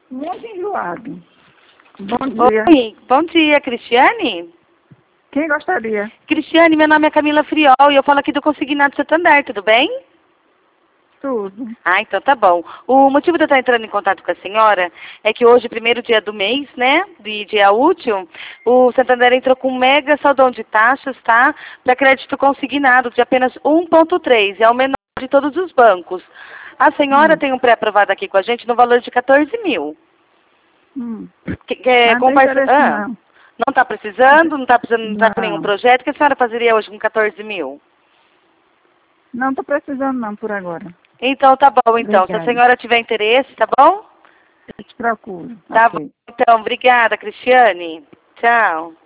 Muito enjoado. Bom dia. Oi, bom dia, Cristiane? Quem gostaria? Cristiane, meu nome é Camila Friol e eu falo aqui do Consignado Santander, tudo bem? Tudo. Ah, então tá bom. O motivo de eu estar entrando em contato com a senhora é que hoje, primeiro dia do mês, né, de dia útil, o Santander entrou com um mega saldão de taxas, tá? Para crédito consignado de apenas 1,3, é o menor de todos os bancos. A senhora tem um pré-aprovado aqui com a gente no valor de 14 mil. Não tem interesse, não. Não está precisando? Não está precisando, não está com nenhum Não. projeto? O que a senhora fazeria hoje com 14 mil? Não estou precisando, não, por agora. Então tá bom, então. Se a Obrigada. senhora tiver interesse, tá bom? Eu te procuro. Tá Ok. bom, então. Obrigada, Cristiane. Tchau.